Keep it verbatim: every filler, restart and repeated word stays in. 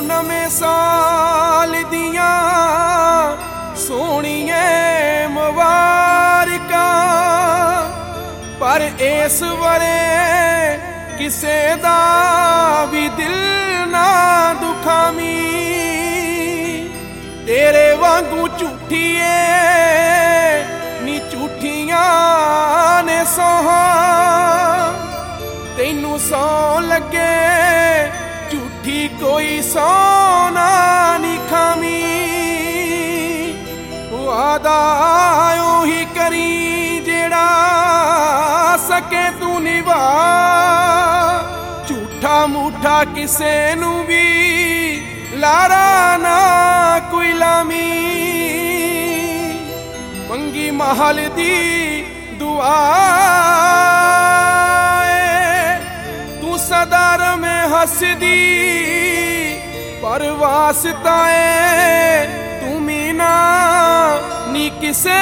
नवें साल दियां सोहणिए मुबारकां, पर इस वरे किसे दा भी दिल ना दुखावी। तेरे वांगू झूठीए नी झूठियां ने सोहां, तैनू सौ लगे झूठी कोई सोना नी खावी। वादा उही करी जेड़ा सके तू निभा, झूठा मूठा किसे नू भी लारा ना कोई लामी। मंगी महल दी दुआ तू सदार में हसदी, पर वास्ता तू मीना नी किसे